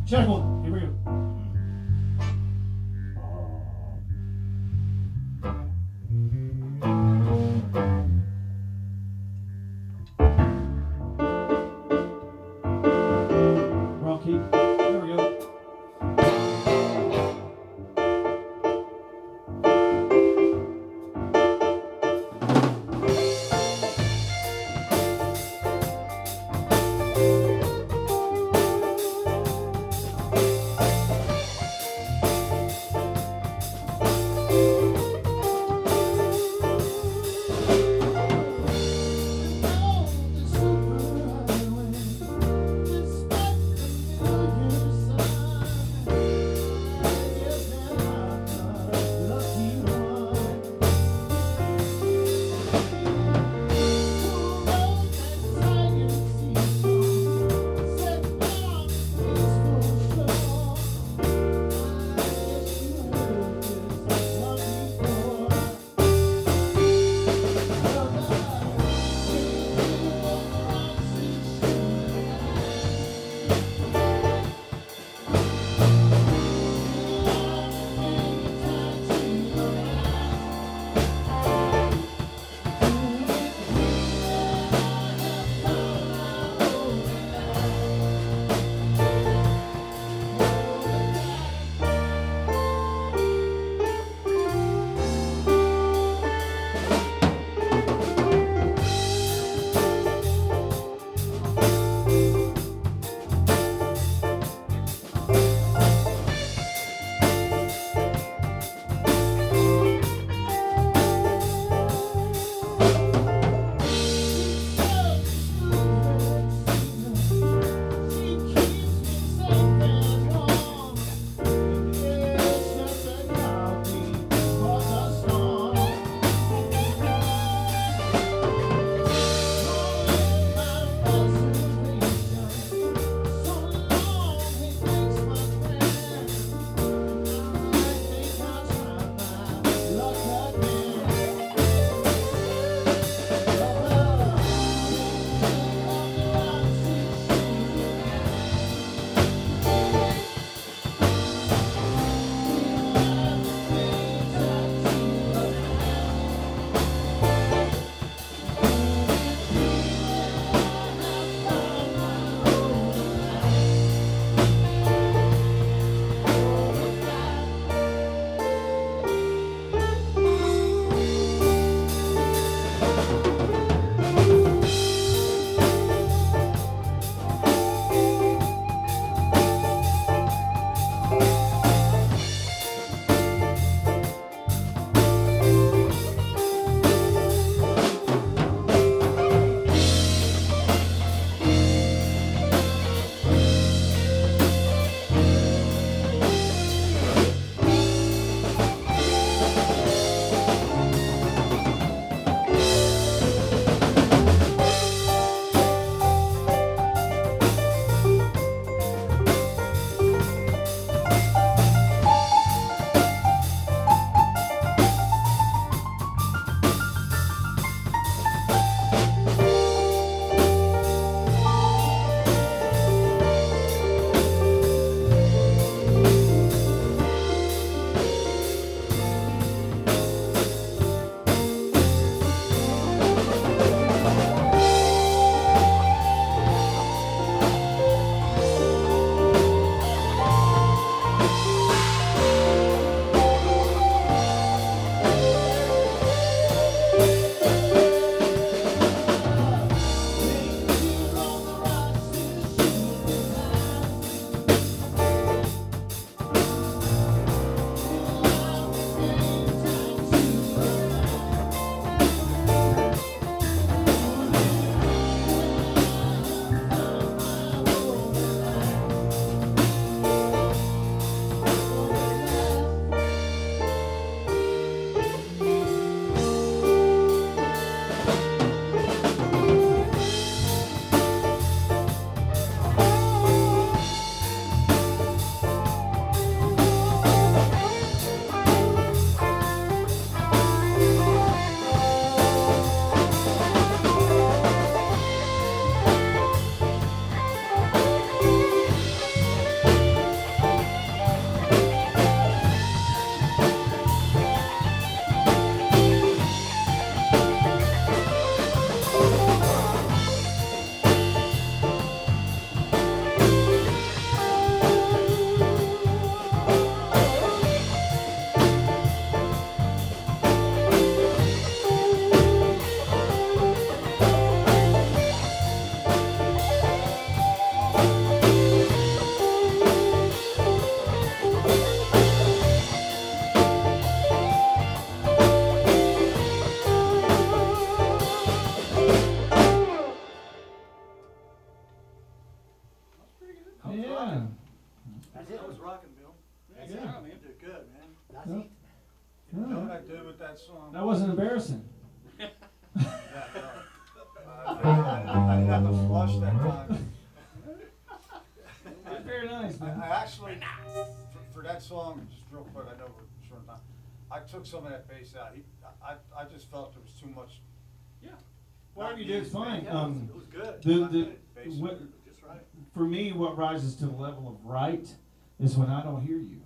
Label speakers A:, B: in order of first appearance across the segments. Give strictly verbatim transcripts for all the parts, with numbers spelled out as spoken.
A: Checkle, here we go. Wrong key. There we go.
B: was
A: Yeah.
B: rocking.
C: That's
B: That
C: it.
B: was rocking, Bill.
A: That's
B: Yeah,
A: it.
B: man. You did good, man.
C: That's
A: No.
C: it.
B: You know what
A: Yeah.
B: I did with that song?
A: That wasn't embarrassing.
B: Yeah, no. I, I, I, I didn't have to flush that time.
A: That's very nice,
B: I,
A: man.
B: I actually, for, for that song, just real quick, I know we're short on time. I took some of that bass out. He, I, I just felt there was too much.
A: Yeah. Whatever you did is fine.
B: Yeah,
A: Um,
B: it was good.
A: the-
B: I
A: the-
B: did it, bass,
A: what-
B: just right.
A: for me, what rises to the level of right is when I don't hear you.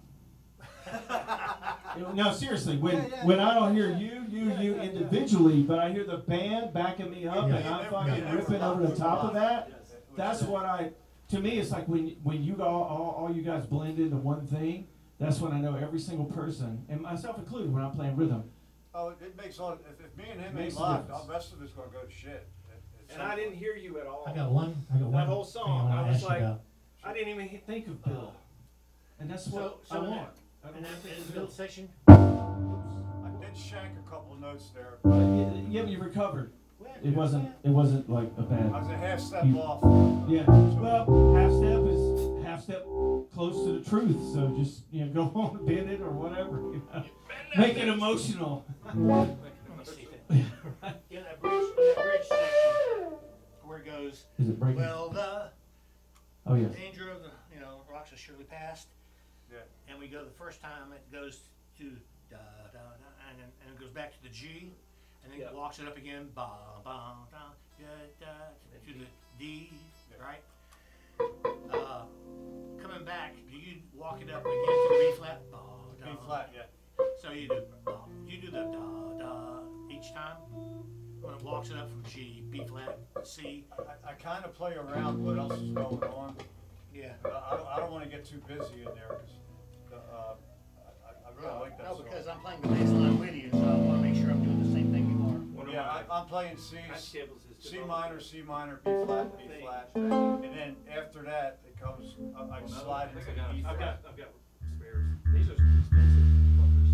A: No, seriously, when
B: Yeah, yeah,
A: when
B: yeah,
A: I don't hear
B: yeah.
A: you, you,
B: Yeah,
A: you
B: yeah, yeah.
A: individually, but I hear the band backing me up,
C: Yeah.
A: and I'm
B: Yeah,
A: fucking
B: yeah,
A: ripping
B: yeah.
A: over the top of that.
B: Yes, it was
A: That's
B: good.
A: what I. To me, it's like when when you all, all all you guys blend into one thing. That's when I know every single person, and myself included, when I'm playing rhythm.
B: Oh, it makes all, if, if me and him
A: Makes
B: ain't
A: a
B: locked,
A: difference.
B: the rest of it's gonna go to shit. It- it's
D: And I didn't hear you at all.
C: I got one, I got one.
D: That whole
C: thing
D: song,
C: wanna
D: I was
C: ask you
D: like-
C: about.
A: I didn't even hit- think of Bill, and that's what
C: So- so
A: I
C: in
A: want.
C: that-
A: I don't
C: And
A: wanna
C: then
A: think
C: in
A: of
C: the
A: Bill.
C: build section?
B: I did shank a couple of notes there.
A: But yeah, yeah, but you recovered. It wasn't. It wasn't like a
B: I
A: bad.
B: was a half step
A: You-
B: off.
A: Yeah. Well, half step is half step close to the truth. So just you know, go on, bend it or whatever. You know. Make it emotional.
C: Let me see that. In that bridge, in that bridge section, where it goes,
A: Is it breaking?
C: well, the
A: Oh yes.
C: danger of the, you know, rocks has surely passed.
B: Yeah.
C: And we go the first time, it goes to da da da, and then and it goes back to the G, and then
D: Yeah.
C: it walks it up again, ba ba da da da, to the D,
B: Yeah.
C: right? Uh, coming back, do you walk it up again to the B flat? Ba, da,
B: B flat, yeah.
C: So you do ba, you do the da da each time when it walks it up from G, B flat, C.
B: I, I kinda play around what else is going on.
C: Yeah.
B: I, I don't, I don't wanna get too busy in there, cause, the, uh, I, I really like that
C: No,
B: song.
C: because I'm playing the bass line with you, so I want to make sure I'm doing the same thing you are.
D: One of
B: Yeah,
D: my
B: I, I'm playing C,
D: tables is
B: C minor, C minor, B flat, B flat, and then after that, it comes, I, I slide into the E
D: I've
B: flat.
D: got, I've got spares. These are expensive fuckers.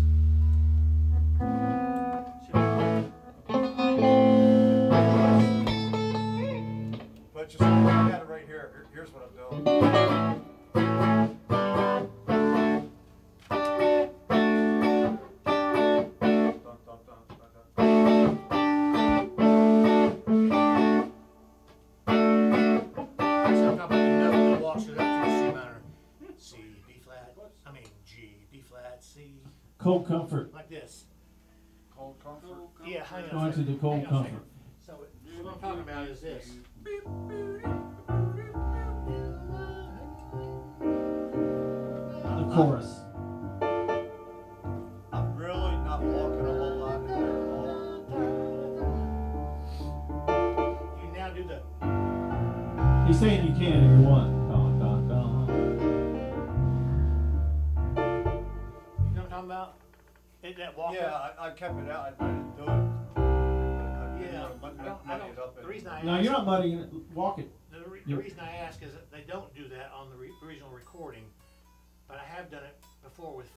B: But just, I got it right here, Here- here's what I'm doing. Dun, dun, dun, dun, dun.
C: So I'm talking about the note that walks it up to the C minor. C, B flat, I mean G, B flat, C,
A: Cold comfort.
C: like this.
B: Cold comfort.
C: Yeah, hang on. a
A: Going to
C: second.
A: the cold
C: Hang on a second.
A: comfort.
C: So it- what I'm talking about is this.
A: The chorus.
B: I'm really not walking a whole lot in there at all.
C: You now do the,
A: He's saying you can if you want. Dun, dun, dun.
C: you know what I'm talking about? It, that walk
B: Yeah,
C: up.
B: I, I kept it out, I, I didn't do it. I- I didn't
C: Yeah,
B: wanna mud-
C: I don't, I
B: muddy it up
C: don't, the
B: in-
C: reason I
A: No,
C: ask,
A: you're not muddying it. Walk it.
C: the, re- the
A: Yep.
C: reason I ask is that they don't do that on the re- original recording, but I have done it before with